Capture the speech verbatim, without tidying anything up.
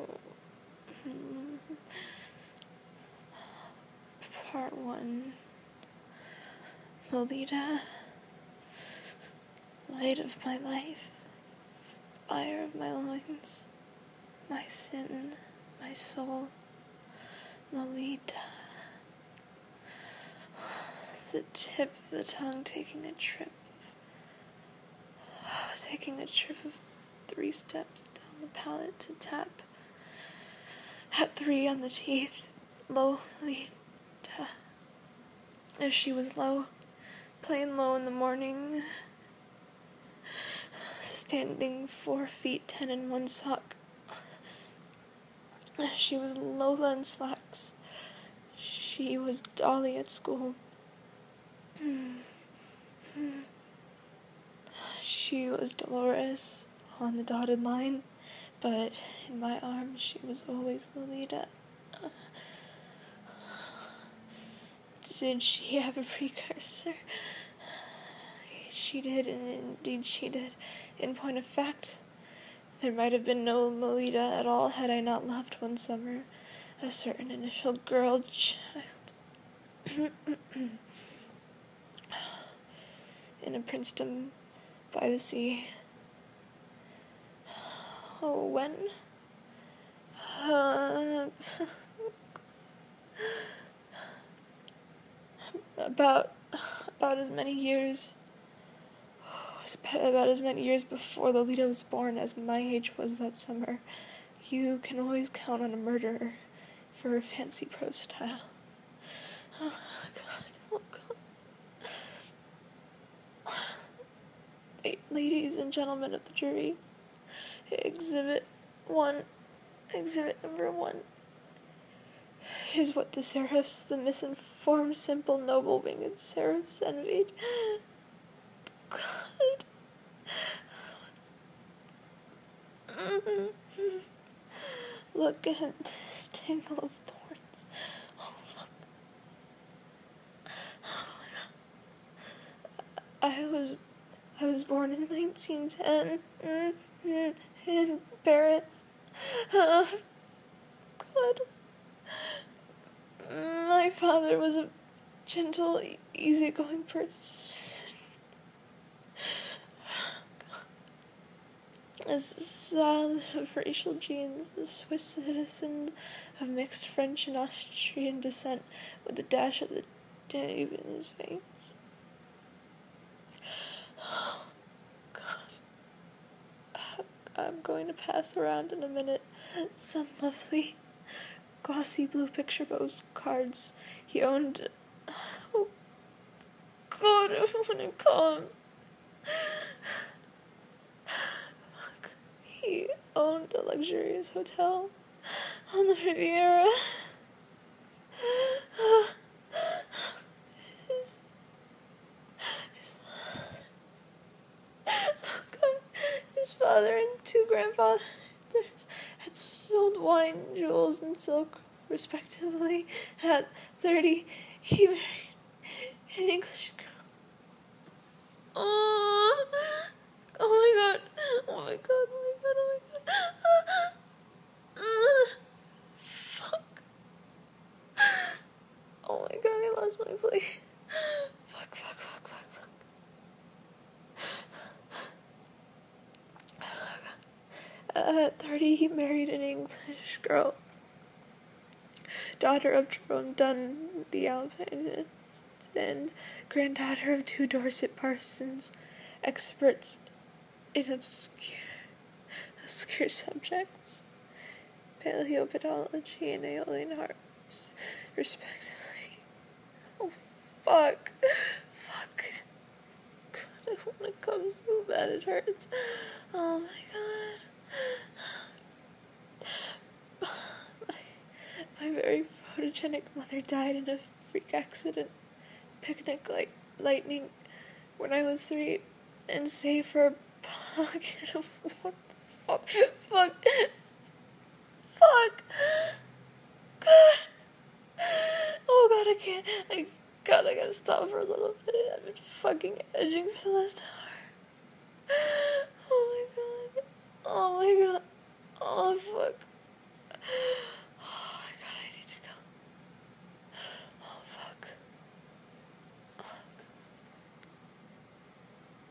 Part one. Lolita, light of my life, fire of my loins, my sin, my soul. Lolita. The tip of the tongue taking a trip of, taking a trip of three steps down the palate to tap at three on the teeth. Lolita. As she was low, playing low in the morning, standing four feet ten in one sock. She was Lola in slacks. She was Dolly at school. She was Dolores on the dotted line, but in my arms she was always Lolita. Did she have a precursor? She did, and indeed she did. In point of fact, there might have been no Lolita at all had I not loved one summer a certain initial girl child in a princedom by the sea. Oh, when? Uh, about, about as many years, about as many years before Lolita was born as my age was that summer. You can always count on a murderer for a fancy prose style. Oh, God, oh, God. Ladies and gentlemen of the jury, exhibit one, exhibit number one, is what the seraphs, the misinformed, simple, noble, winged seraphs envied. God. Look at this tangle of thorns. Oh, fuck. Oh, my God. I was, I was born in nineteen ten in Paris. Uh, God. My father was a gentle, easygoing person. A salad of racial genes, a Swiss citizen of mixed French and Austrian descent, with a dash of the Danube in his veins. Oh, God. I'm going to pass around in a minute some lovely, glossy blue picture postcards he owned. Oh, God, I want to call him. He owned a luxurious hotel on the Riviera. His, his, oh God, his father and two grandfathers had sold wine, jewels, and silk, respectively. At thirty, he married an English girl. Oh, oh my God, oh my God, oh my God, oh my God. Uh, fuck. Oh my God, I lost my place. Fuck, fuck, fuck, fuck, fuck. Uh, at thirty, he married an English girl, daughter of Jerome Dunn, the alpinist, and granddaughter of two Dorset parsons, experts in obscure, obscure subjects, paleopathology and Aeolian harps, respectively. Oh, fuck. Fuck. God, I want to come so bad it hurts. Oh, my God. My, my very photogenic mother died in a freak accident, picnic like lightning, when I was three, and save for a pocket of one. Fuck. Fuck. Fuck. God. Oh, God, I can't. I, God, I gotta stop for a little bit. I've been fucking edging for the last hour. Oh, my God. Oh, my God. Oh, fuck.